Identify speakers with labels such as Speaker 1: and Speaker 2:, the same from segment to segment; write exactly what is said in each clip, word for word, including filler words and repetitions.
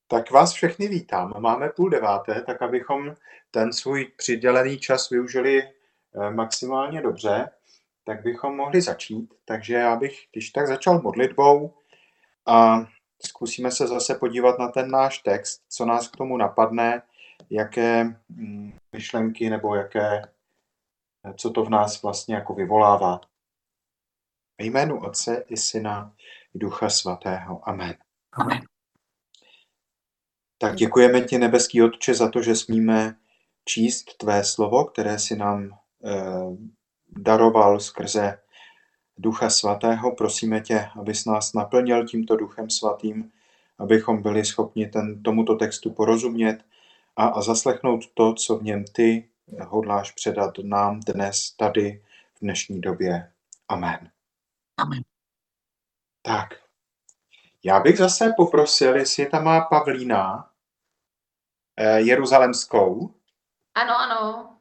Speaker 1: Tak vás všechny vítám. Máme půl deváté, tak abychom ten svůj přidělený čas využili eh, maximálně dobře, tak bychom mohli začít. Takže já bych když tak začal modlitbou a zkusíme se zase podívat na ten náš text, co nás k tomu napadne, jaké mm, myšlenky nebo jaké, co to v nás vlastně jako vyvolává. Ve jménu Otce i Syna i Ducha Svatého. Amen.
Speaker 2: Amen.
Speaker 1: Tak děkujeme ti, nebeský Otče, za to, že smíme číst tvé slovo, které si nám e, daroval skrze Ducha Svatého. Prosíme tě, abys nás naplnil tímto Duchem Svatým, abychom byli schopni ten, tomuto textu porozumět a, a zaslechnout to, co v něm ty hodláš předat nám dnes, tady, v dnešní době. Amen.
Speaker 2: Amen.
Speaker 1: Tak, já bych zase poprosil, jestli tam má Pavlína e, Jeruzalemskou.
Speaker 3: Ano, ano.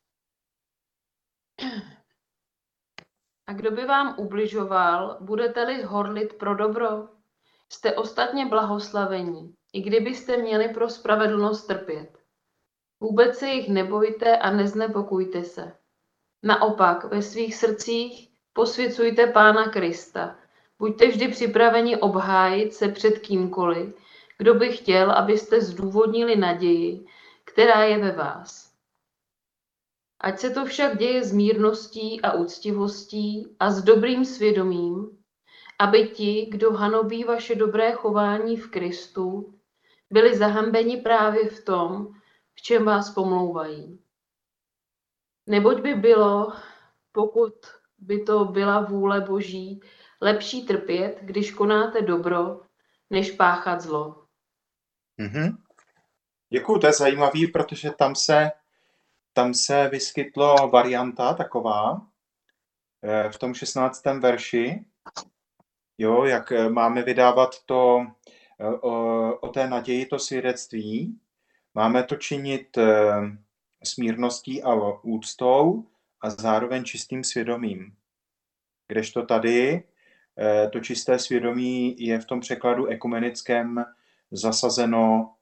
Speaker 3: A kdo by vám ubližoval, budete-li horlit pro dobro? Jste ostatně blahoslavení, i kdybyste měli pro spravedlnost trpět. Vůbec se jich nebojte a neznepokujte se. Naopak, ve svých srdcích posvěcujte Pána Krista. Buďte vždy připraveni obhájit se před kýmkoliv, kdo by chtěl, abyste zdůvodnili naději, která je ve vás. Ať se to však děje s mírností a úctivostí a s dobrým svědomím, aby ti, kdo hanobí vaše dobré chování v Kristu, byli zahambeni právě v tom, v čem vás pomlouvají. Neboť by bylo, pokud by to byla vůle Boží, lepší trpět, když konáte dobro, než páchat zlo.
Speaker 1: Mm-hmm. Děkuju, to je zajímavý, protože tam se, tam se vyskytlo varianta taková v tom šestnáctém verši, jo, jak máme vydávat to o, o té naději, to svědectví. Máme to činit smírností a úctou a zároveň čistým svědomím. Kdežto tady to čisté svědomí je v tom překladu ekumenickém zasazeno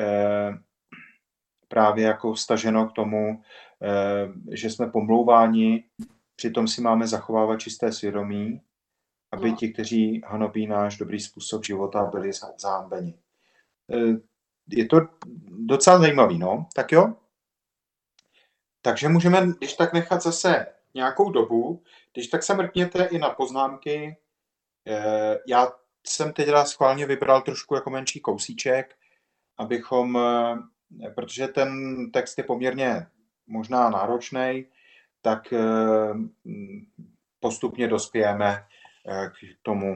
Speaker 1: právě jako vztaženo k tomu, že jsme pomlouváni, přitom si máme zachovávat čisté svědomí, aby
Speaker 3: No.
Speaker 1: ti, kteří hanobí náš dobrý způsob života, byli zahambeni. Je to docela zajímavý, no? Tak jo? Takže můžeme, když tak nechat zase nějakou dobu, když tak se mrkněte i na poznámky. Já jsem teď schválně vybral trošku jako menší kousíček, abychom, protože ten text je poměrně možná náročný, tak postupně dospějeme k tomu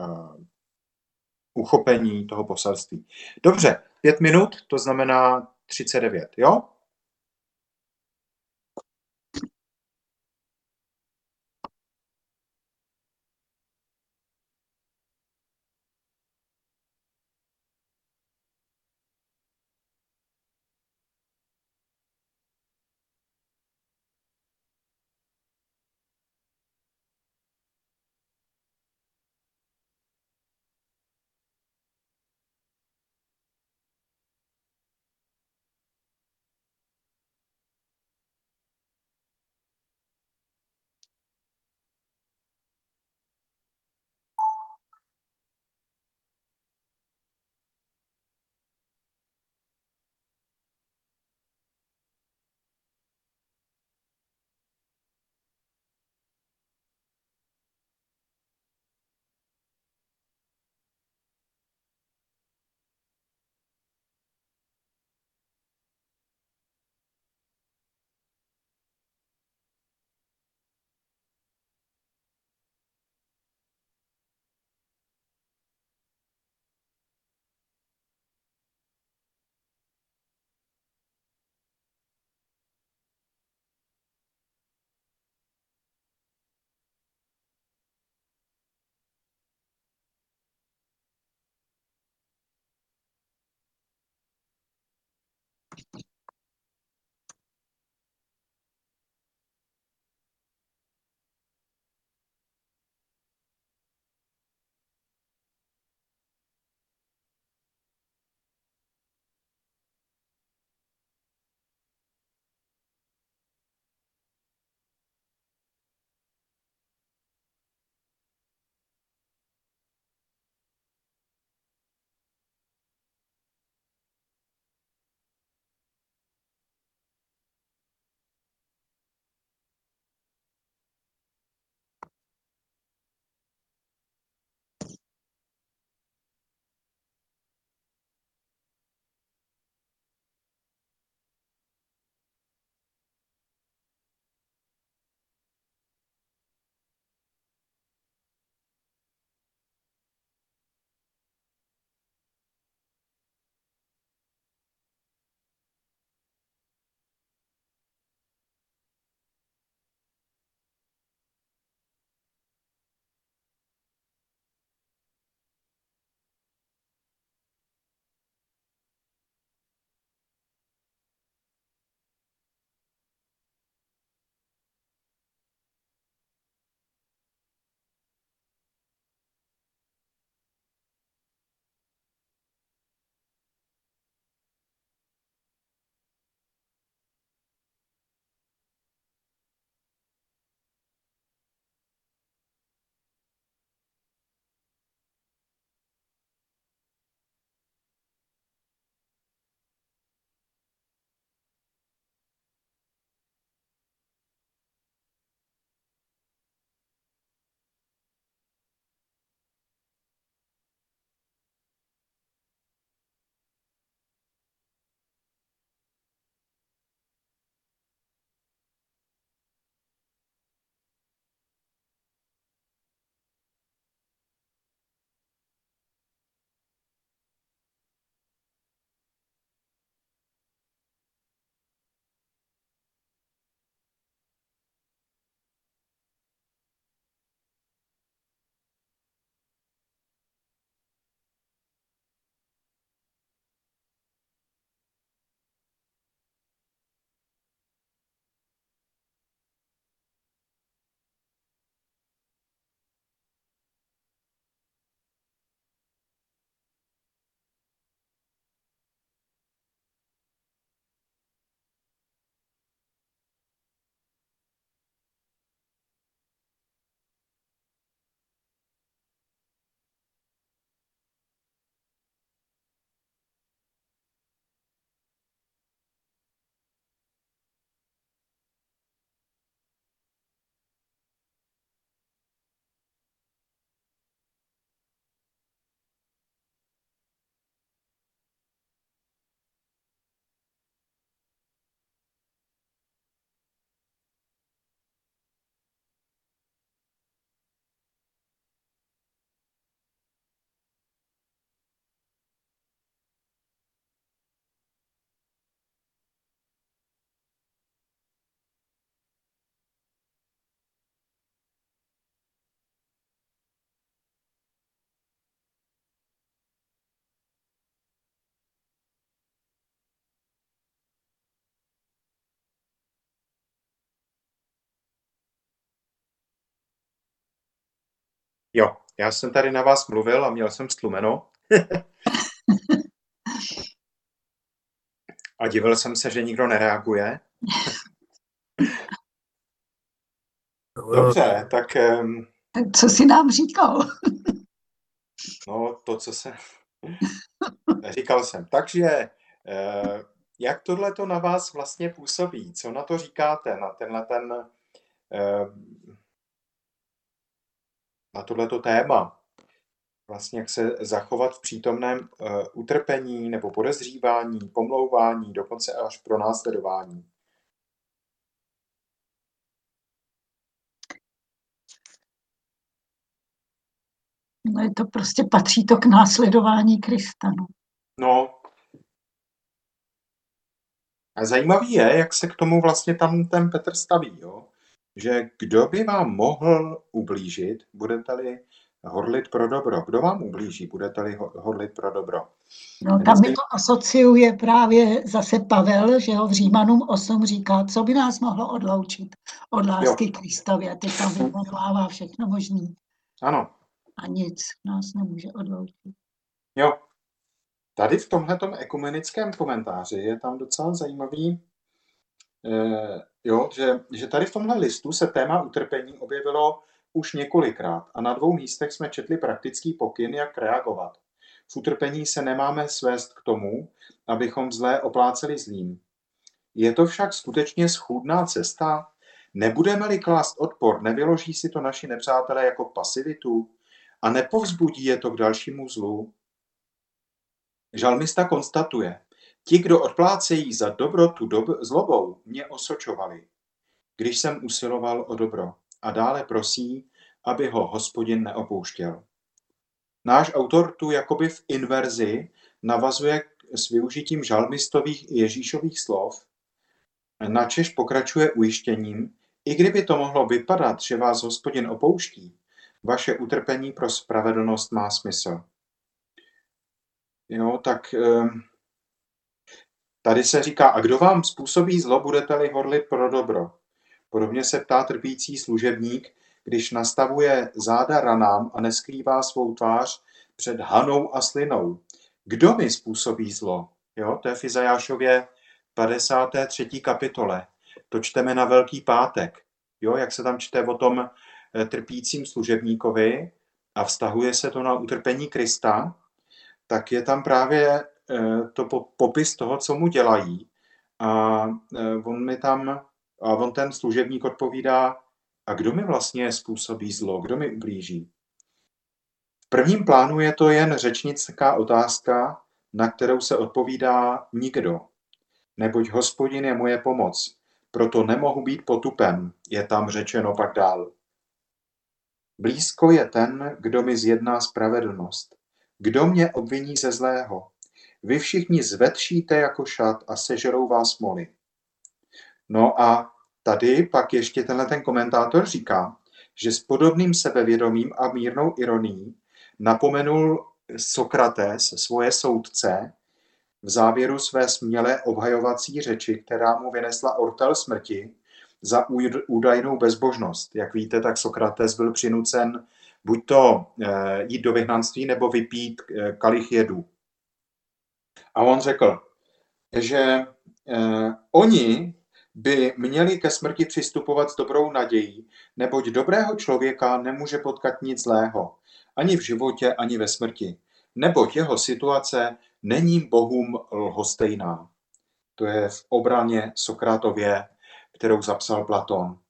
Speaker 1: uchopení toho poselství. Dobře, pět minut, to znamená třicet devět, jo? Já jsem tady na vás mluvil a měl jsem stlumeno. A divil jsem se, že nikdo nereaguje. Dobře, tak... Um,
Speaker 2: co jsi nám říkal?
Speaker 1: No, to, co jsem... Říkal jsem. Takže, uh, jak tohle to na vás vlastně působí? Co na to říkáte? Na tenhle ten... Uh, na tohleto téma? Vlastně jak se zachovat v přítomném uh, utrpení nebo podezřívání, pomlouvání, dokonce až pro následování.
Speaker 2: No je to prostě, patří to k následování Krista. No.
Speaker 1: no. A zajímavý je, jak se k tomu vlastně tam ten Petr staví, jo? Že kdo by vám mohl ublížit, budete-li horlit pro dobro. Kdo vám ublíží, budete-li horlit pro dobro?
Speaker 2: No, tam mi to asociuje právě zase Pavel, že ho v Římanům osm říká, co by nás mohlo odloučit od lásky jo. Kristově. A teď tam vyjmenovává všechno možný.
Speaker 1: Ano.
Speaker 2: A nic nás nemůže odloučit.
Speaker 1: Jo. Tady v tomhletom ekumenickém komentáři je tam docela zajímavý, eh, jo, že, že tady v tomhle listu se téma utrpení objevilo už několikrát a na dvou místech jsme četli praktický pokyn, jak reagovat. V utrpení se nemáme svést k tomu, abychom zlé opláceli zlým. Je to však skutečně schůdná cesta? Nebudeme-li klást odpor, nevyloží si to naši nepřátelé jako pasivitu a nepovzbudí je to k dalšímu zlu? Žalmista konstatuje, ti, kdo odplácejí za dobrotu dob- zlobou, mě osočovali, když jsem usiloval o dobro. A dále prosí, aby ho Hospodin neopouštěl. Náš autor tu jakoby v inverzi navazuje s využitím žalmistových i Ježíšových slov, načež pokračuje ujištěním, i kdyby to mohlo vypadat, že vás Hospodin opouští, vaše utrpení pro spravedlnost má smysl. Jo, tak tady se říká, a kdo vám způsobí zlo, budete-li horlit pro dobro. Podobně se ptá trpící služebník, když nastavuje záda ranám a neskrývá svou tvář před hanou a slinou. Kdo mi způsobí zlo? Jo, to je v Izajášově padesáté třetí kapitole. To čteme na Velký pátek. Jo, jak se tam čte o tom trpícím služebníkovi a vztahuje se to na utrpení Krista, tak je tam právě to popis toho, co mu dělají. A on mi tam, a on ten služebník odpovídá, a kdo mi vlastně způsobí zlo, kdo mi ublíží? V prvním plánu je to jen řečnická otázka, na kterou se odpovídá nikdo. Neboť Hospodin je moje pomoc, proto nemohu být potupem, je tam řečeno pak dál. Blízko je ten, kdo mi zjedná spravedlnost. Kdo mě obviní ze zlého? Vy všichni zvetšíte jako šat a sežerou vás moly. No a tady pak ještě tenhle ten komentátor říká, že s podobným sebevědomím a mírnou ironií napomenul Sokrates svoje soudce v závěru své smělé obhajovací řeči, která mu vynesla ortel smrti za údajnou bezbožnost. Jak víte, tak Sokrates byl přinucen buď to jít do vyhnanství, nebo vypít kalich jedu. A on řekl, že eh, oni by měli ke smrti přistupovat s dobrou nadějí, neboť dobrého člověka nemůže potkat nic zlého, ani v životě, ani ve smrti, neboť jeho situace není bohům lhostejná. To je v obraně Sokratově, kterou zapsal Platón.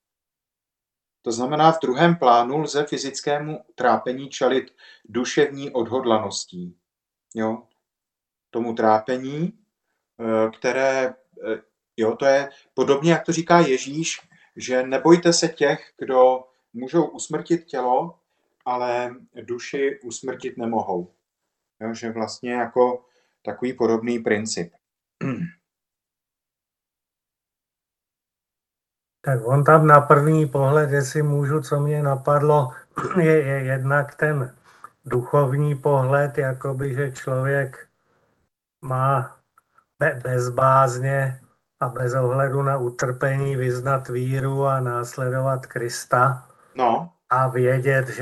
Speaker 1: To znamená, v druhém plánu lze fyzickému trápení čelit duševní odhodlaností. Jo? Tomu trápení, které, jo, to je podobně, jak to říká Ježíš, že nebojte se těch, kdo můžou usmrtit tělo, ale duši usmrtit nemohou. Jo, že vlastně jako takový podobný princip.
Speaker 4: Tak on tam na první pohled, jestli můžu, co mě napadlo, je, je jednak ten duchovní pohled, jakoby, že člověk má bezbázně a bez ohledu na utrpení vyznat víru a následovat Krista.
Speaker 1: No.
Speaker 4: A vědět, že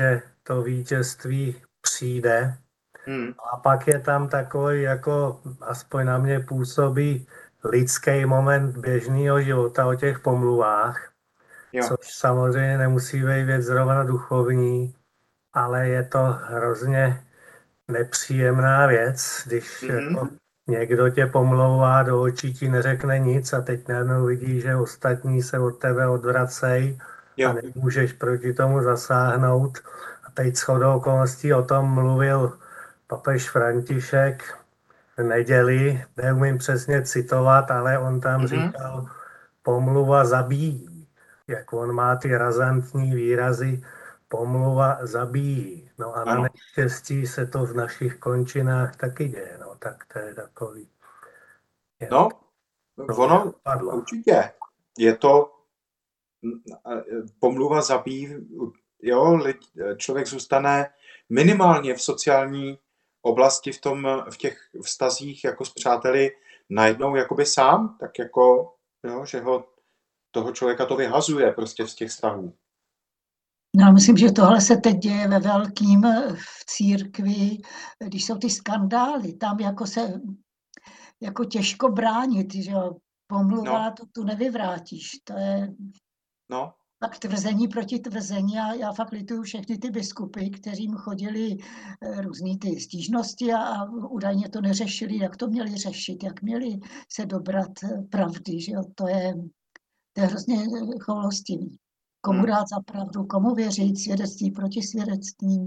Speaker 4: to vítězství přijde.
Speaker 1: Hmm.
Speaker 4: A pak je tam takový, jako aspoň na mě působí lidský moment běžného života o těch pomluvách,
Speaker 1: Jo.
Speaker 4: což samozřejmě nemusí být věc zrovna duchovní, ale je to hrozně nepříjemná věc, když
Speaker 1: Mhm.
Speaker 4: jako někdo tě pomlouvá, do očí ti neřekne nic a teď najednou vidíš, že ostatní se od tebe odvracejí a
Speaker 1: Jo.
Speaker 4: nemůžeš proti tomu zasáhnout. A teď shodou okolností o tom mluvil papež František v neděli, neumím přesně citovat, ale on tam
Speaker 1: Mhm.
Speaker 4: říkal, pomluva zabíjí. Jak on má ty razantní výrazy, pomluva zabíjí. No a na
Speaker 1: Ano.
Speaker 4: neštěstí se to v našich končinách taky děje. No tak to je takový. Je,
Speaker 1: No,
Speaker 4: to
Speaker 1: ono
Speaker 4: padlo.
Speaker 1: určitě. Je to pomluva zabíjí, jo, lid, člověk zůstane minimálně v sociální oblasti, v, tom, v těch vztazích jako s přáteli najednou jakoby sám, tak jako, jo, že ho, toho člověka to vyhazuje prostě z těch vztahů.
Speaker 2: No, myslím, že tohle se teď děje ve velkým v církvi, když jsou ty skandály, tam jako se jako těžko bránit, že jo, pomluva,
Speaker 1: No.
Speaker 2: to tu nevyvrátíš, to je
Speaker 1: No,
Speaker 2: tak tvrzení proti tvrzení a já fakt lituju všechny ty biskupy, kteřím chodili různý ty stížnosti a, a údajně to neřešili, jak to měli řešit, jak měli se dobrat pravdy, že jo, to je, to je hrozně choulostivý. Komu
Speaker 1: Hmm.
Speaker 2: dát za pravdu, komu věřit, svědectví proti svědectví.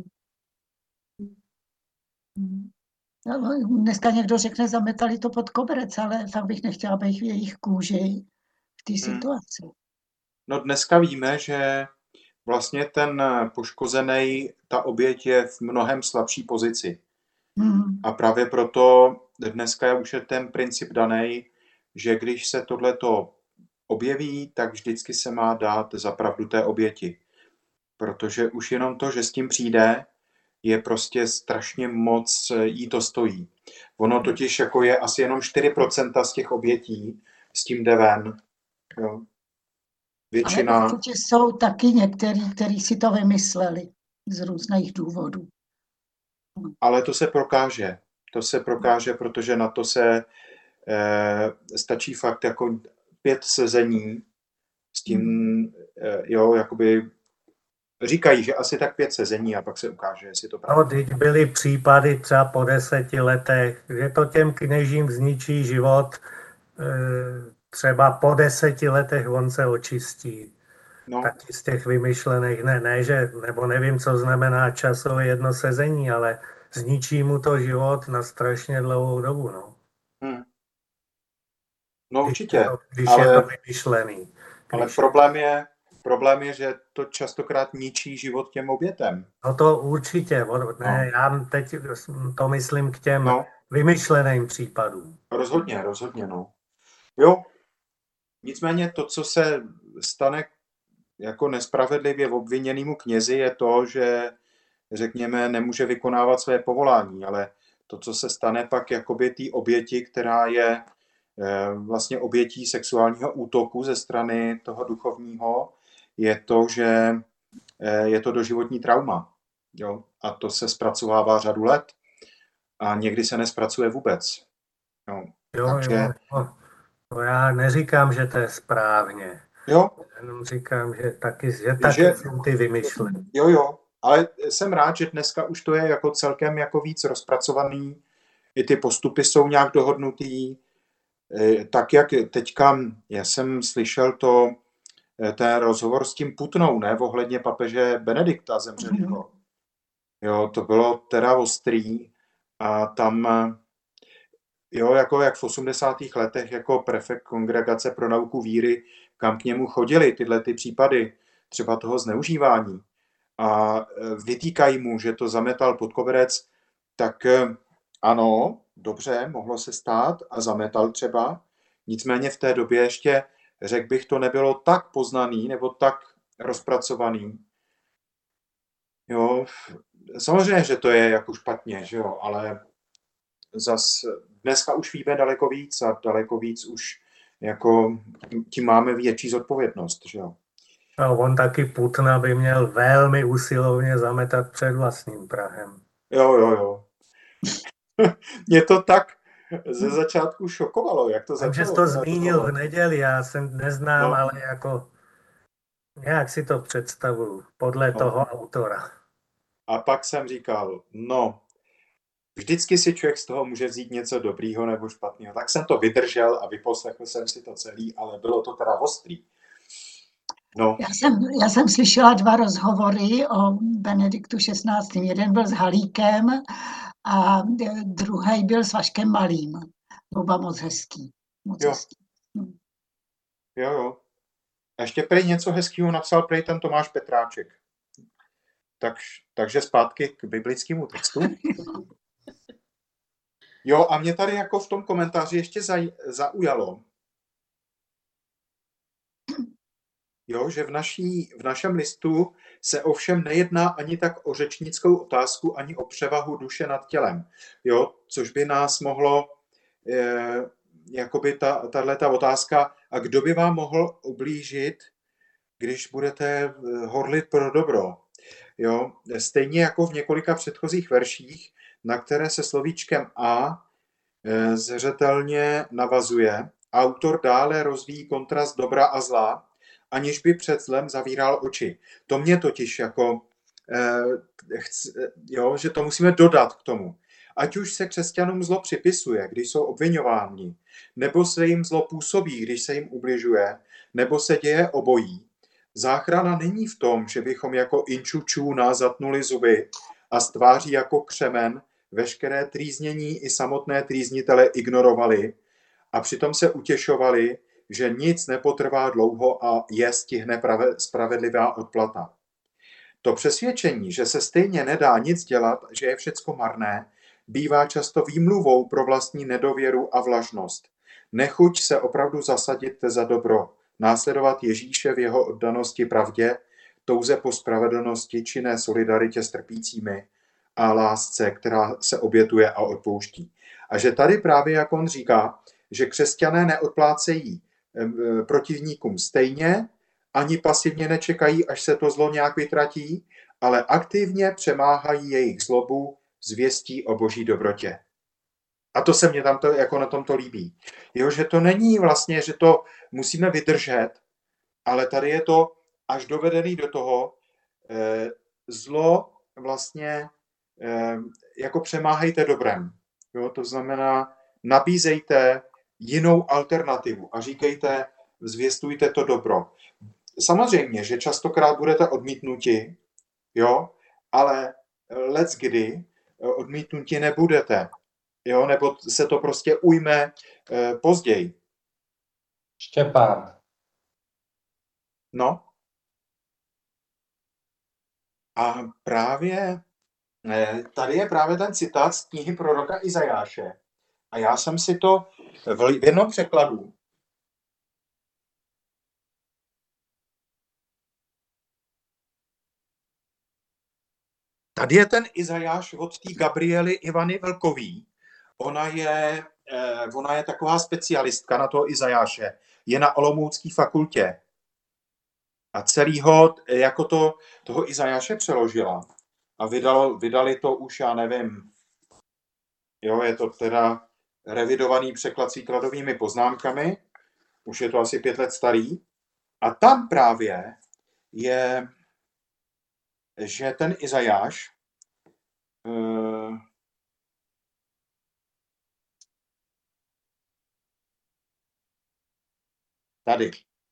Speaker 2: No, dneska někdo řekne, zametali to pod koberec, ale fakt bych nechtěla být v jejich kůži v té
Speaker 1: Hmm.
Speaker 2: situaci.
Speaker 1: No dneska víme, že vlastně ten poškozený, ta oběť je v mnohem slabší pozici.
Speaker 2: Hmm.
Speaker 1: A právě proto dneska už je ten princip daný, že když se tohleto objeví, tak vždycky se má dát za pravdu té oběti. Protože už jenom to, že s tím přijde, je prostě strašně moc jí to stojí. Ono totiž jako je asi jenom čtyři procenta z těch obětí s tím jde ven. Jo. Většina...
Speaker 2: Ale určitě jsou taky některý, kteří si to vymysleli z různých důvodů.
Speaker 1: Ale to se prokáže. To se prokáže, protože na to se eh, stačí fakt jako pět sezení s tím, eh, jo, jakoby říkají, že asi tak pět sezení a pak se ukáže, jestli to
Speaker 4: No,
Speaker 1: pravda.
Speaker 4: teď byly případy třeba po deseti letech, že to těm kněžím zničí život, třeba po deseti letech on se očistí.
Speaker 1: No,
Speaker 4: Taky z těch vymyšlených, ne, ne, že, nebo nevím, co znamená časové jedno sezení, ale zničí mu to život na strašně dlouhou dobu, no.
Speaker 1: hm. No
Speaker 4: Když,
Speaker 1: určitě,
Speaker 4: je to, když
Speaker 1: ale,
Speaker 4: je to vymyšlený.
Speaker 1: ale
Speaker 4: Když
Speaker 1: problém, je, problém je, že to častokrát ničí život těm obětem.
Speaker 4: No to určitě, ne,
Speaker 1: No.
Speaker 4: já teď to myslím k těm
Speaker 1: No,
Speaker 4: vymyšleným případům.
Speaker 1: rozhodně, rozhodně, no. Jo, nicméně to, co se stane jako nespravedlivě obviněnému knězi, je to, že řekněme, nemůže vykonávat své povolání, ale to, co se stane pak jakoby té oběti, která je e, vlastně obětí sexuálního útoku ze strany toho duchovního, je to, že e, je to doživotní trauma. Jo? A to se zpracovává řadu let a někdy se nespracuje vůbec. Jo,
Speaker 4: Jo,
Speaker 1: takže...
Speaker 4: jo, no, no já neříkám, že to je správně.
Speaker 1: Jo.
Speaker 4: Jenom říkám, že taky, že taky
Speaker 1: že...
Speaker 4: jsou ty vymyšlené.
Speaker 1: Jo, jo, ale jsem rád, že dneska už to je jako celkem jako víc rozpracovaný, i ty postupy jsou nějak dohodnutý, tak jak teďka, já jsem slyšel to, ten rozhovor s tím Putnou, ne, ohledně papeže Benedikta zemřelého. Jo, to bylo teda ostrý a tam, jo, jako jak v osmdesátých letech jako prefekt Kongregace pro nauku víry, kam k němu chodili tyhle ty případy, třeba toho zneužívání a vytýkají mu, že to zametal pod koberec, tak ano, dobře, mohlo se stát a zametal třeba. Nicméně v té době ještě, řekl bych, to nebylo tak poznaný nebo tak rozpracovaný. Jo, samozřejmě, že to je jako špatně, že jo, ale zas dneska už víme daleko víc a daleko víc už jako tím máme větší zodpovědnost, že jo.
Speaker 4: No, on taky Putna by měl velmi usilovně zametat před vlastním prahem.
Speaker 1: Jo, jo, jo. Mě to tak ze začátku šokovalo, jak to
Speaker 4: Vím, že jsi
Speaker 1: začalo.
Speaker 4: to zmínil v neděli, já jsem neznám,
Speaker 1: No.
Speaker 4: ale jako nějak si to představuju podle
Speaker 1: No.
Speaker 4: toho autora.
Speaker 1: A pak jsem říkal, no, vždycky si člověk z toho může vzít něco dobrýho nebo špatného. Tak jsem to vydržel a vyposlechl jsem si to celý, ale bylo to teda ostrý. No,
Speaker 2: Já jsem, já jsem slyšela dva rozhovory o Benediktu šestnáctém. Jeden byl s Halíkem a druhý byl s Vaškem Malým. Oba moc hezký. Moc
Speaker 1: Jo.
Speaker 2: hezký. Hm.
Speaker 1: jo, jo. A ještě prej něco hezkýho napsal prej ten Tomáš Petráček. Tak, takže zpátky k biblickému textu. Jo, a mě tady jako v tom komentáři ještě zaj, zaujalo, jo, že v, naší, v našem listu se ovšem nejedná ani tak o řečnickou otázku, ani o převahu duše nad tělem. Jo, což by nás mohlo, eh, jakoby ta, tato otázka, a kdo by vám mohl ublížit, když budete horlit pro dobro. Jo, stejně jako v několika předchozích verších, na které se slovíčkem a eh, zřetelně navazuje, autor dále rozvíjí kontrast dobra a zla, aniž by před zlem zavíral oči. To mě totiž jako, eh, chc, jo, že to musíme dodat k tomu. Ať už se křesťanům zlo připisuje, když jsou obviňováni, nebo se jim zlo působí, když se jim ubližuje, nebo se děje obojí. Záchrana není v tom, že bychom jako inčučů nás zatnuli zuby a z tváří jako křemen veškeré trýznění i samotné trýznitele ignorovali a přitom se utěšovali, že nic nepotrvá dlouho a je stihne spravedlivá odplata. To přesvědčení, že se stejně nedá nic dělat, že je všecko marné, bývá často výmluvou pro vlastní nedověru a vlažnost. Nechuť se opravdu zasadit za dobro, následovat Ježíše v jeho oddanosti pravdě, touze po spravedlnosti, činné solidaritě s trpícími a lásce, která se obětuje a odpouští. A že tady právě, jak on říká, že křesťané neodplácejí protivníkům stejně, ani pasivně nečekají, až se to zlo nějak vytratí, ale aktivně přemáhají jejich zlobu zvěstí o boží dobrotě. A to se mně tam to, jako na tom to líbí. Jo, že to není vlastně, že to musíme vydržet, ale tady je to až dovedený do toho, eh, zlo vlastně eh, jako přemáhejte dobrem. Jo, to znamená, nabízejte jinou alternativu a říkejte, zvěstujte to dobro. Samozřejmě, že častokrát budete odmítnuti, jo, ale leckdy odmítnuti nebudete, jo, nebo se to prostě ujme eh, později.
Speaker 5: Štěpán.
Speaker 1: No. A právě eh, tady je právě ten citát z knihy proroka Izajáše. A já jsem si to v jednom překladu tady je ten Izajáš od té Gabriely Ivany Velkový. Ona je, eh, ona je taková specialistka na toho Izajáše. Je na Olomoucké fakultě. A celýho, jako to, toho Izajáše přeložila. A vydal, vydali to už, já nevím, jo, je to teda revidovaný překlad s výkladovými poznámkami. Už je to asi pět let starý. A tam právě je, že ten Izajáš uh, tady.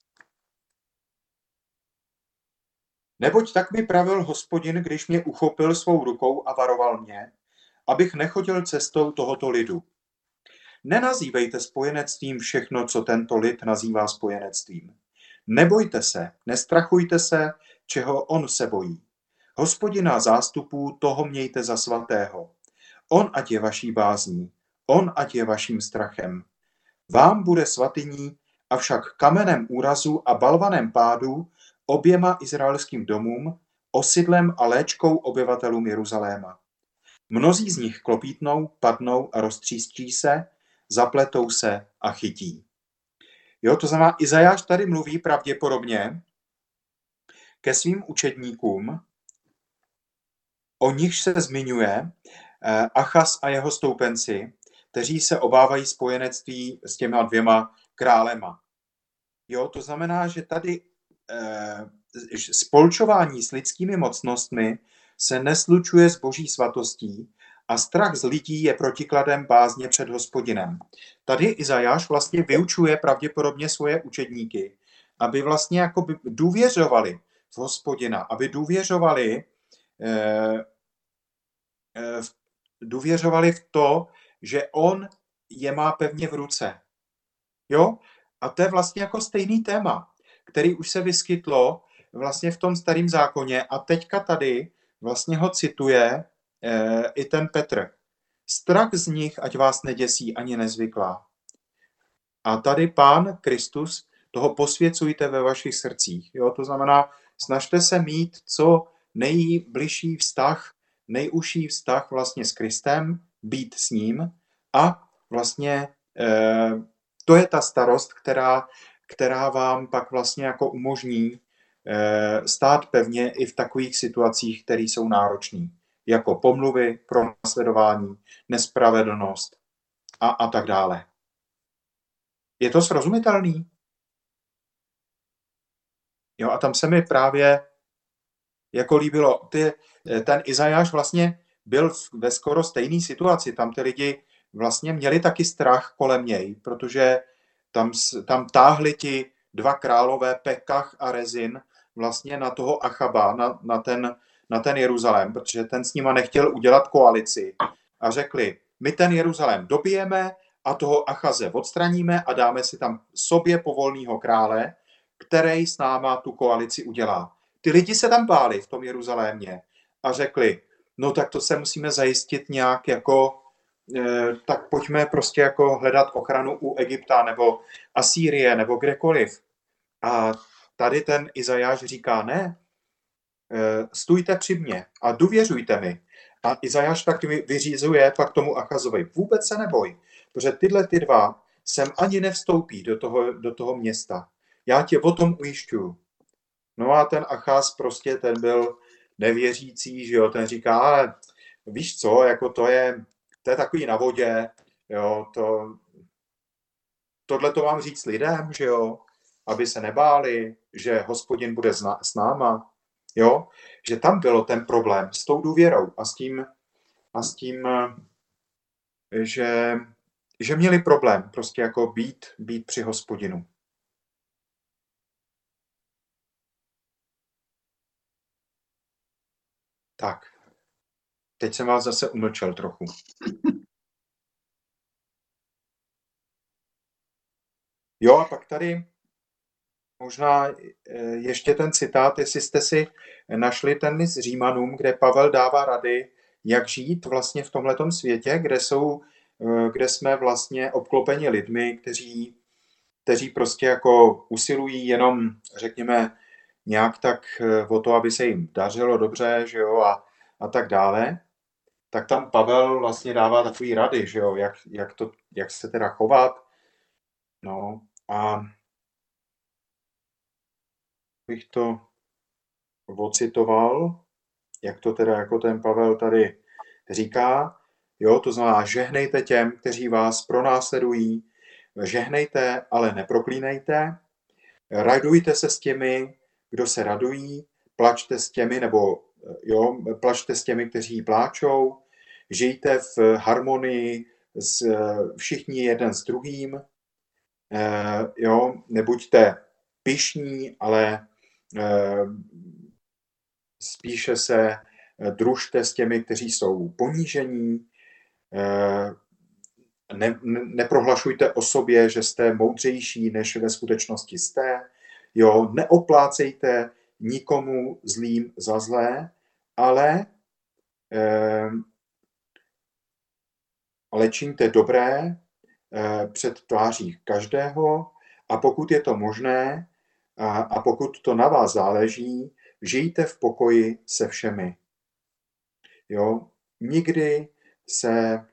Speaker 1: Neboť tak mi pravil Hospodin, když mě uchopil svou rukou a varoval mě, abych nechodil cestou tohoto lidu. Nenazývejte spojenectvím všechno, co tento lid nazývá spojenectvím. Nebojte se, nestrachujte se, čeho on se bojí. Hospodina zástupů, toho mějte za svatého. On ať je vaší bázní, on ať je vaším strachem. Vám bude svatyní, avšak kamenem úrazu a balvanem pádu oběma izraelským domům, osidlem a léčkou obyvatelům Jeruzaléma. Mnozí z nich klopítnou, padnou a roztřístí se, zapletou se a chytí. Jo, to znamená, Izajáš tady mluví pravděpodobně ke svým učedníkům, o nichž se zmiňuje Achaz a jeho stoupenci, kteří se obávají spojenectví s těma dvěma králema. Jo, to znamená, že tady eh, spolčování s lidskými mocnostmi se neslučuje s boží svatostí a strach z lidí je protikladem bázně před Hospodinem. Tady Izajáš vlastně vyučuje pravděpodobně svoje učedníky, aby vlastně jako by důvěřovali v Hospodina, aby důvěřovali, eh, eh, důvěřovali v to, že on je má pevně v ruce. Jo? A to je vlastně jako stejný téma, který už se vyskytlo vlastně v tom starém zákoně a teďka tady vlastně ho cituje e, i ten Petr. Strach z nich, ať vás neděsí ani nezvyklá. A tady Pán Kristus, toho posvěcujte ve vašich srdcích. Jo? To znamená, snažte se mít co nejbližší vztah, nejužší vztah vlastně s Kristem, být s ním a vlastně e, to je ta starost, která, která vám pak vlastně jako umožní e, stát pevně i v takových situacích, které jsou náročné, jako pomluvy, pronásledování, nespravedlnost a, a tak dále. Je to srozumitelný? Jo, a tam se mi právě jako líbilo, ty, ten Izajáš vlastně byl ve skoro stejné situaci, tam ty lidi vlastně měli taky strach kolem něj, protože tam, tam táhli ti dva králové Pekach a Rezin vlastně na toho Achaba, na, na, ten, na ten Jeruzalém, protože ten s nima nechtěl udělat koalici a řekli, my ten Jeruzalém dobijeme a toho Achaze odstraníme a dáme si tam sobě povolného krále, který s náma tu koalici udělá. Ty lidi se tam báli v tom Jeruzalémě a řekli, no tak to se musíme zajistit nějak jako, eh, tak pojďme prostě jako hledat ochranu u Egypta nebo Asýrie nebo kdekoliv. A tady ten Izajáš říká, ne, eh, stůjte při mně a důvěřujte mi. A Izajáš tak vyřízuje pak tomu Achazovi, vůbec se neboj, protože tyhle ty dva sem ani nevstoupí do toho, do toho města. Já tě o tom ujišťuju. No a ten Achaz prostě ten byl nevěřící, že jo, ten říká, ale víš co, jako to je, to je takový na vodě, jo, to, tohle to mám říct lidem, že jo, aby se nebáli, že Hospodin bude s náma, jo, že tam bylo ten problém s tou důvěrou a s tím, a s tím, že, že měli problém prostě jako být, být při Hospodinu. Tak, teď jsem vás zase umlčel trochu. Jo, a pak tady možná ještě ten citát, jestli jste si našli ten list Římanům, kde Pavel dává rady, jak žít vlastně v tomhletom světě, kde, jsou, kde jsme vlastně obklopeni lidmi, kteří, kteří prostě jako usilují jenom, řekněme, nějak tak o to, aby se jim dařilo dobře, že jo, a, a tak dále, tak tam Pavel vlastně dává takový rady, že jo, jak, jak, to, jak se teda chovat. No a bych to ocitoval, jak to teda jako ten Pavel tady říká, jo, to znamená, žehnejte těm, kteří vás pronásledují, žehnejte, ale neproklínejte, radujte se s těmi, kdo se radují, plačte s těmi, nebo jo, plačte s těmi, kteří pláčou, žijte v harmonii s všichni jeden s druhým, e, jo, nebuďte pyšní, ale e, spíše se družte s těmi, kteří jsou ponížení, e, ne, neprohlašujte o sobě, že jste moudřejší, než ve skutečnosti jste, jo, neoplácejte nikomu zlým za zlé, ale e, ale čiňte dobré před tváří každého a pokud je to možné a, a pokud to na vás záleží, žijte v pokoji se všemi. Jo? Nikdy se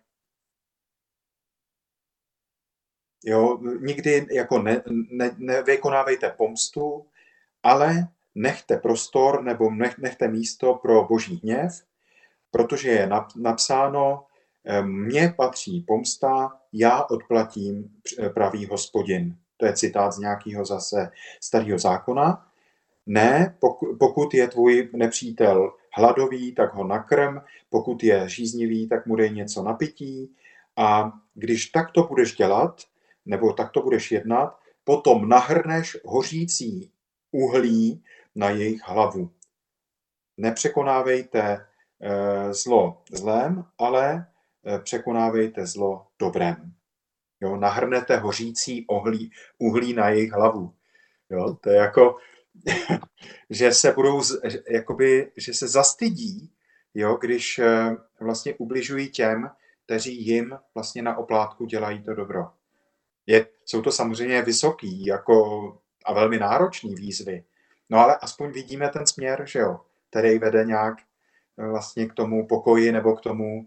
Speaker 1: jo, nikdy jako ne, ne, nevykonávejte pomstu, ale nechte prostor nebo nech, nechte místo pro boží hněv, protože je napsáno, mně patří pomsta, já odplatím, pravý Hospodin. To je citát z nějakého zase starého zákona. Ne, pokud je tvůj nepřítel hladový, tak ho nakrm, pokud je žíznivý, tak mu dej něco na pití. A když takto budeš dělat, nebo takto budeš jednat, potom nahrneš hořící uhlí na jejich hlavu. Nepřekonávejte zlo zlém, ale překonávejte zlo dobrém. Jo, nahrnete hořící ohlí, uhlí na jejich hlavu. Jo, to je jako, že se budou, jakoby, že se zastydí, jo, když vlastně ubližují těm, kteří jim vlastně na oplátku dělají to dobro. Je, jsou to samozřejmě vysoký jako, a velmi náročný výzvy, no ale aspoň vidíme ten směr, že jo, který vede nějak vlastně k tomu pokoji nebo k tomu,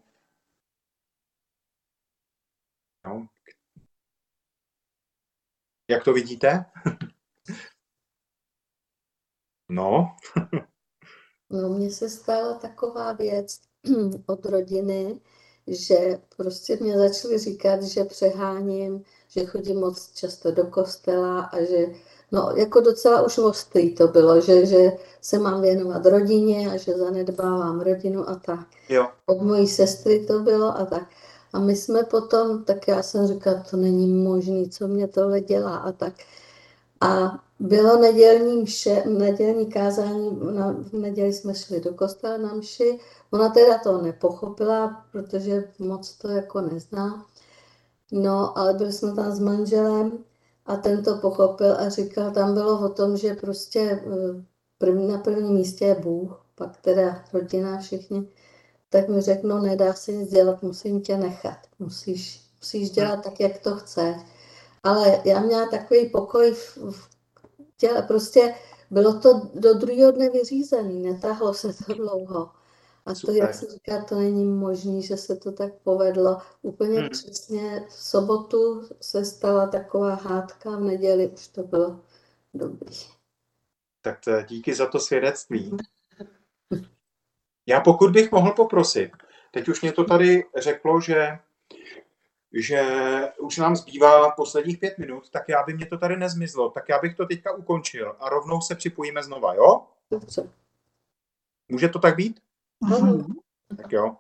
Speaker 1: no. Jak to vidíte? No.
Speaker 6: No, mně se stala taková věc od rodiny, že prostě mě začali říkat, že přeháním, že chodím moc často do kostela a že, no, jako docela už ostrý to bylo, že, že se mám věnovat rodině a že zanedbávám rodinu a tak.
Speaker 1: Jo.
Speaker 6: Od mojí sestry to bylo a tak. A my jsme potom, tak já jsem říkala, to není možný, co mě tohle dělá a tak. A bylo nedělní mše, nedělní kázání, na, v neděli jsme šli do kostela na mši. Ona teda to nepochopila, protože moc to jako nezná. No, ale byli jsme tam s manželem a ten to pochopil a říkal, tam bylo o tom, že prostě první, na prvním místě je Bůh, pak teda rodina, všichni. Tak mi řekl, no nedá se nic dělat, musím tě nechat. Musíš, musíš dělat tak, jak to chceš. Ale já měla takový pokoj v, v těle, prostě bylo to do druhého dne vyřízený, netáhlo se to dlouho. A
Speaker 1: Super.
Speaker 6: to, jak se říká, to není možné, že se to tak povedlo. Úplně hmm. přesně v sobotu se stala taková hádka, v neděli už to bylo dobrý.
Speaker 1: Tak to, díky za to svědectví. Já pokud bych mohl poprosit, teď už mě to tady řeklo, že že už nám zbývá posledních pět minut, tak já by mě to tady nezmizlo, tak já bych to teďka ukončil a rovnou se připojíme znova, jo?
Speaker 6: Dobře.
Speaker 1: Může to tak být?
Speaker 6: Ano.
Speaker 1: Tak jo.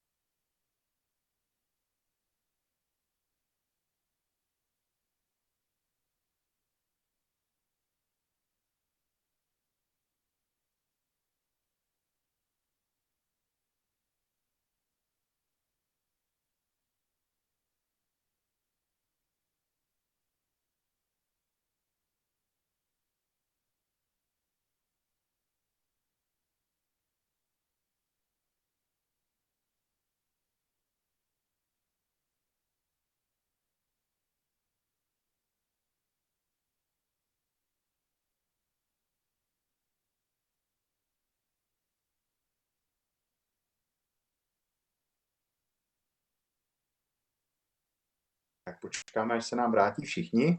Speaker 1: Tak počkáme, až se nám vrátí všichni.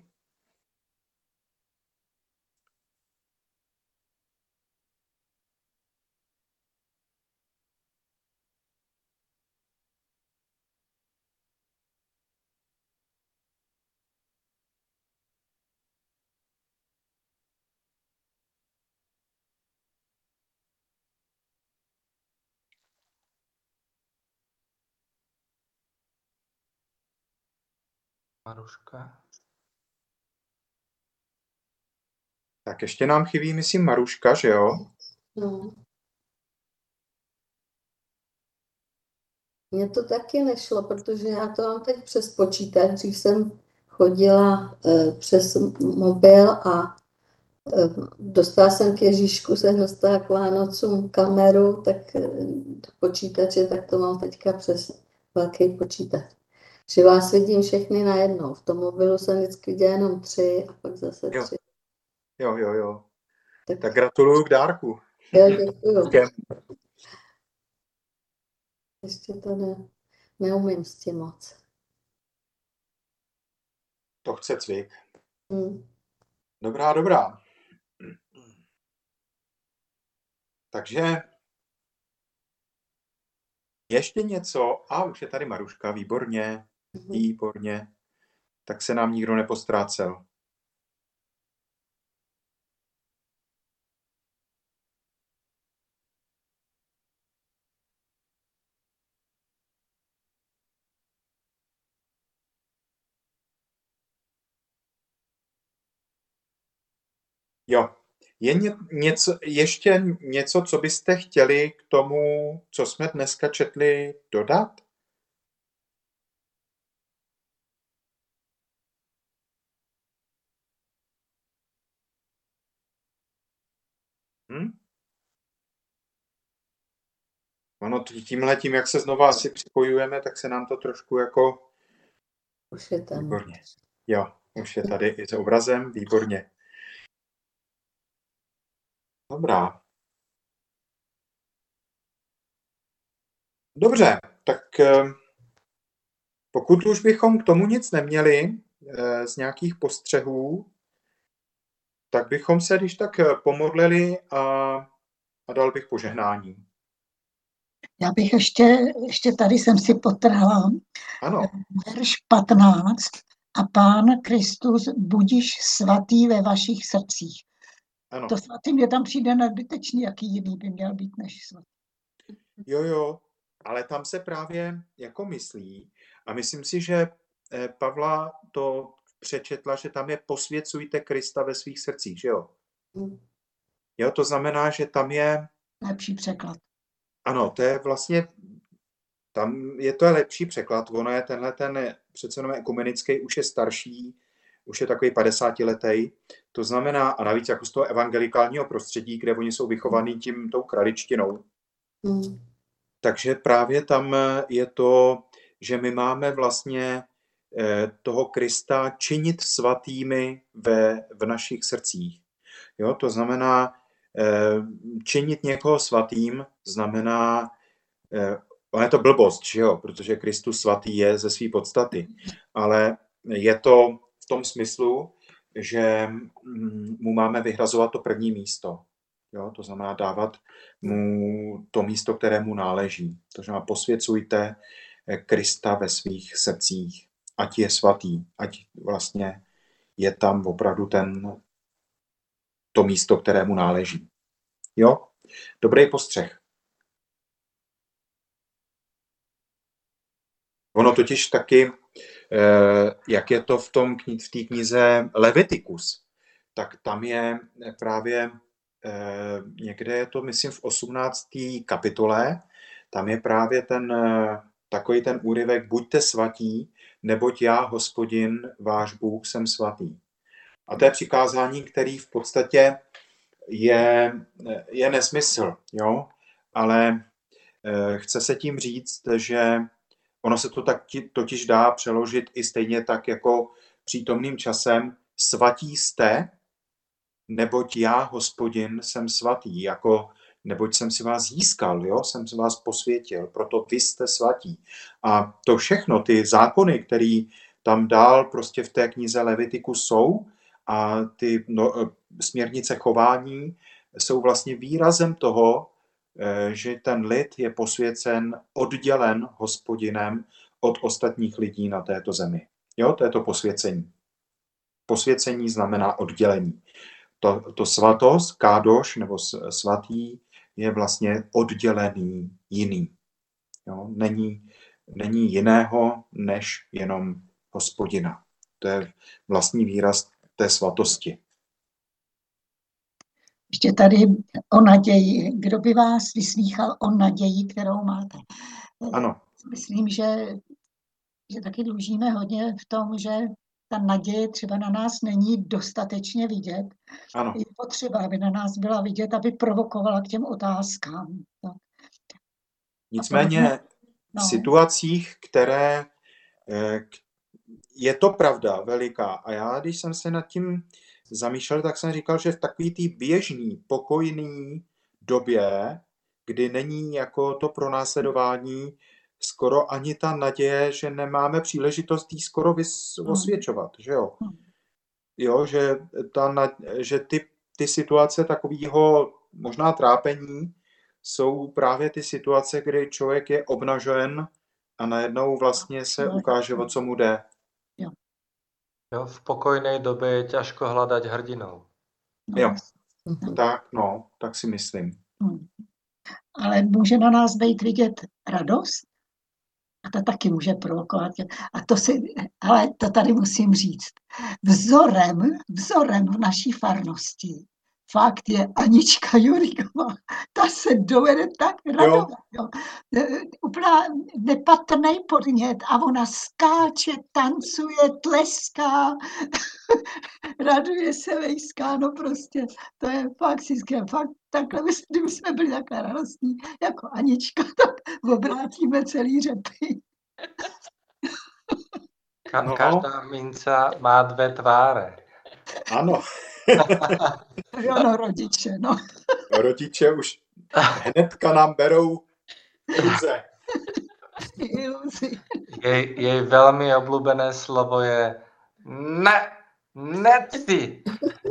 Speaker 5: Maruška.
Speaker 1: Tak ještě nám chybí, myslím, Maruška, že jo?
Speaker 6: No. Mně to taky nešlo, protože já to mám teď přes počítač. Dřív jsem chodila e, přes mobil a e, dostala jsem k Ježíšku, jsem dostala k Vánocům kameru, tak e, do počítače, tak to mám teďka přes velký počítač. Že vás vidím všechny najednou. V tom mobilu jsem vždycky viděla jenom tři a pak zase
Speaker 1: Jo.
Speaker 6: tři.
Speaker 1: Jo, jo, jo.
Speaker 6: Tak,
Speaker 1: Tak gratuluju k dárku.
Speaker 6: jo, děkuju.
Speaker 1: Děkujem.
Speaker 6: Ještě to ne, neumím s tím moc.
Speaker 1: To chce cvik.
Speaker 6: Hmm.
Speaker 1: Dobrá, dobrá. Takže ještě něco. A už je tady Maruška, výborně, výborně. Tak se nám nikdo nepostrácel. Jo. Je ně, něco, ještě něco, co byste chtěli k tomu, co jsme dneska četli, dodat? Hm? Ono tímhle tím, jak se znova asi připojujeme, tak se nám to trošku jako...
Speaker 6: Už je tam.
Speaker 1: Výborně. Jo, už je tady i s obrazem, výborně. Dobrá. Dobře, tak pokud už bychom k tomu nic neměli z nějakých postřehů, tak bychom se když tak pomodlili a, a dal bych požehnání.
Speaker 2: Já bych ještě, ještě tady jsem si potrhla
Speaker 1: Ano.
Speaker 2: verš patnáct. A Pán Kristus budiš svatý ve vašich srdcích.
Speaker 1: Ano.
Speaker 2: To svatý mě tam přijde nadbytečný, jaký jiný by měl být než svatý.
Speaker 1: Jo, jo, ale tam se právě jako myslí, a myslím si, že Pavla to přečetla, že tam je posvěcujte Krista ve svých srdcích, že jo? Jo, to znamená, že tam je...
Speaker 2: Lepší překlad.
Speaker 1: Ano, to je vlastně... Tam je to lepší překlad, ono je tenhle ten přece jenom ekumenický, už je starší, už je takový padesátiletý. To znamená, a navíc jako z toho evangelikálního prostředí, kde oni jsou vychovaní tím tou kraličtinou.
Speaker 6: Mm.
Speaker 1: Takže právě tam je to, že my máme vlastně toho Krista činit svatými ve, v našich srdcích. Jo, to znamená, činit někoho svatým znamená, ono je to blbost, že jo, protože Kristus svatý je ze své podstaty, ale je to v tom smyslu, že mu máme vyhrazovat to první místo. Jo, to znamená dávat mu to místo, kterému náleží. To znamená posvěcujte Krista ve svých srdcích, ať je svatý, ať vlastně je tam opravdu ten, to místo, kterému náleží. Jo, dobrý postřeh. Ono totiž taky, jak je to v tom v té knize Levitikus, tak tam je právě někde je to, myslím, v osmnácté kapitole, tam je právě ten takový ten úryvek buďte svatí, neboť já, Hospodin, váš Bůh, jsem svatý. A to je přikázání, který v podstatě je, je nesmysl, jo? Ale chce se tím říct, že ono se to tak totiž dá přeložit i stejně tak jako přítomným časem svatí jste, neboť já, Hospodin, jsem svatý, jako neboť jsem si vás získal, jo? Jsem si vás posvětil, proto vy jste svatí. A to všechno, ty zákony, které tam dál prostě v té knize Levitiku jsou a ty no, směrnice chování jsou vlastně výrazem toho, že ten lid je posvěcen, oddělen Hospodinem od ostatních lidí na této zemi. Jo, to je to posvěcení. Posvěcení znamená oddělení. To, to svatost, kádoš nebo svatý je vlastně oddělený, jiný. Jo, není, není jiného než jenom Hospodina. To je vlastní výraz té svatosti.
Speaker 2: Ještě tady o naději. Kdo by vás vyslýchal o naději, kterou máte?
Speaker 1: Ano.
Speaker 2: Myslím, že, že taky dlužíme hodně v tom, že ta naděje třeba na nás není dostatečně vidět.
Speaker 1: Ano.
Speaker 2: Je potřeba, aby na nás byla vidět, aby provokovala k těm otázkám. Tak.
Speaker 1: Nicméně v situacích, které je to pravda veliká. A já, když jsem se nad tím zamýšlel, tak jsem říkal, že v takové té běžný, pokojný době, kdy není jako to pronásledování, skoro ani ta naděje, že nemáme příležitost jí skoro vys- osvědčovat, že jo? Jo, že, ta, že ty, ty situace takového možná trápení jsou právě ty situace, kdy člověk je obnažen a najednou vlastně se ukáže, o co mu jde.
Speaker 5: Jo, v pokojnej době je těžko hledat hrdinou.
Speaker 2: No,
Speaker 1: Jo.
Speaker 6: Mhm.
Speaker 1: Tak, no, tak si myslím.
Speaker 2: hm. Ale může na nás být vidět radost a to taky může provokovat. A to si, ale to tady musím říct. Vzorem, vzorem v naší farnosti fakt je Anička Juriková. Ta se dovede tak radovat. Jo. Úplná nepatrný podnět a ona skáče, tancuje, tleská, raduje se, vejská, no prostě, to je fakt si skvělé. Fakt takhle, kdyby jsme byli takhle radostní jako Anička, tak obrátíme celý řepy.
Speaker 5: Ka-
Speaker 1: No.
Speaker 5: Každá minca má dvě tváře.
Speaker 1: Ano,
Speaker 2: Jo, no, rodiče, no.
Speaker 1: rodiče už hnedka nám berou iluze.
Speaker 2: Iluzi.
Speaker 5: Jej, jej velmi oblíbené slovo je ne, nechci.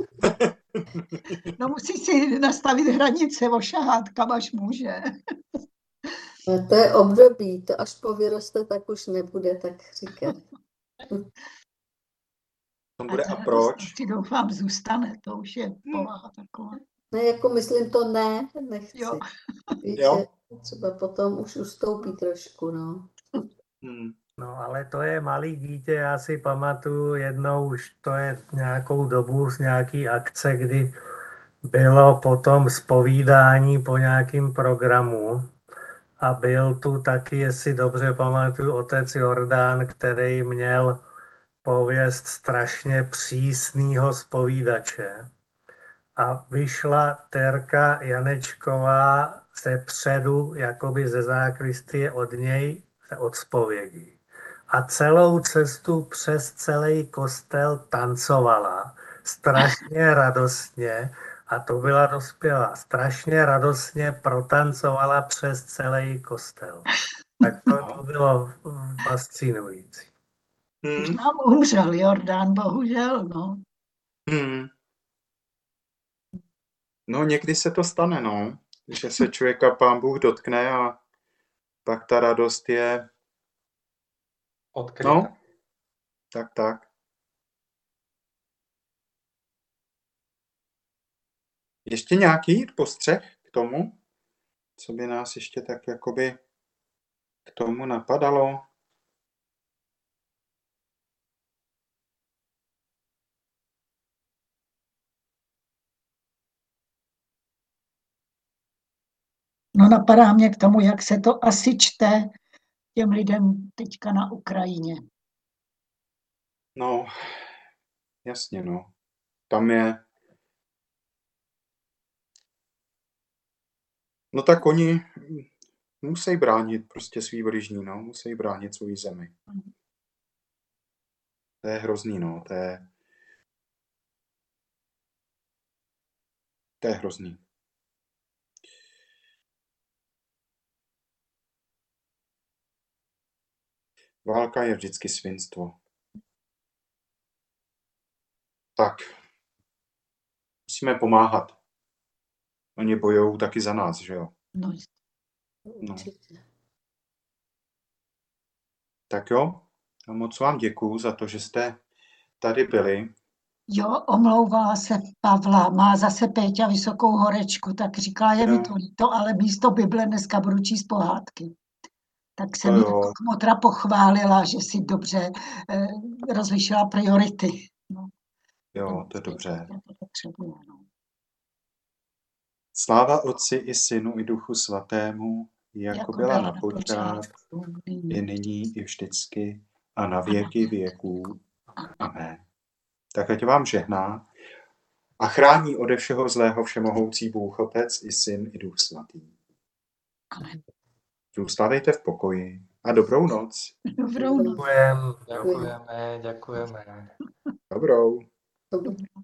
Speaker 2: No musí si nastavit hranice, ošahat, kam až může.
Speaker 6: A to je období, to až po vyroste, tak už nebude tak říkat.
Speaker 1: To bude a
Speaker 2: ta
Speaker 1: proč?
Speaker 2: radost si doufám zůstane, to už je povaha taková.
Speaker 6: Ne, jako myslím to ne, nechci.
Speaker 2: Jo.
Speaker 6: Víš,
Speaker 1: Jo.
Speaker 6: že třeba potom už ustoupí trošku, no.
Speaker 1: Hmm.
Speaker 4: No ale to je malý dítě, já si pamatuju jednou, už to je nějakou dobu z nějaký akce, kdy bylo potom zpovídání po nějakým programu a byl tu taky, jestli dobře pamatuju, otec Jordán, který měl pověst strašně přísného zpovídače. A vyšla Terka Janečková ze předu, jakoby ze zákristie od něj, od zpovědí. A celou cestu přes celý kostel tancovala. Strašně radostně, a to byla dospělá, strašně radostně protancovala přes celý kostel. Tak to, to bylo fascinující.
Speaker 2: Už
Speaker 1: Hmm.
Speaker 2: nám umřel Jordán, bohužel, no.
Speaker 1: Hmm. No někdy se to stane, no, že se člověka Pán Bůh dotkne a pak ta radost je,
Speaker 5: Odkryta.
Speaker 1: no, tak, tak. Ještě nějaký postřeh k tomu, co by nás ještě tak jakoby k tomu napadalo?
Speaker 2: No napadá mě k tomu, jak se to asi čte těm lidem teďka na Ukrajině.
Speaker 1: No, jasně, no. Tam je... No tak oni musí bránit prostě svý bližní, no. Musí bránit svou zemi. To je hrozný, no. To je... To je hrozný. Válka je vždycky svinstvo. Tak. Musíme pomáhat. Oni bojujou taky za nás, že jo?
Speaker 2: No,
Speaker 1: No.
Speaker 6: Určitě.
Speaker 1: Tak jo. A moc vám děkuju za to, že jste tady byli.
Speaker 2: jo, omlouvá se Pavla, má zase Péťa vysokou horečku, tak říkala, je mi
Speaker 1: Jo.
Speaker 2: to líto, ale místo Bible dneska budu číst pohádky. Tak se
Speaker 1: To
Speaker 2: mi
Speaker 1: jo.
Speaker 2: jako kmotra pochválila, že si dobře eh, rozlišila priority. No,
Speaker 1: Jo, to je dobře.
Speaker 2: to potřebuje, no.
Speaker 1: Sláva Otci i Synu i Duchu Svatému, jako,
Speaker 2: Jako
Speaker 1: byla
Speaker 2: byla
Speaker 1: na
Speaker 2: na
Speaker 1: počátku,
Speaker 2: počátku, nyní.
Speaker 1: i nyní, i vždycky, a na věky věků. Amen. Tak ať vám žehná a chrání ode všeho zlého všemohoucí Bůh Otec i Syn i Duch Svatý.
Speaker 2: Amen.
Speaker 1: Zůstávejte v pokoji a dobrou noc.
Speaker 2: Dobrou noc.
Speaker 4: Děkujem.
Speaker 5: Děkujeme, děkujeme.
Speaker 1: Dobrou.
Speaker 6: Dobrý.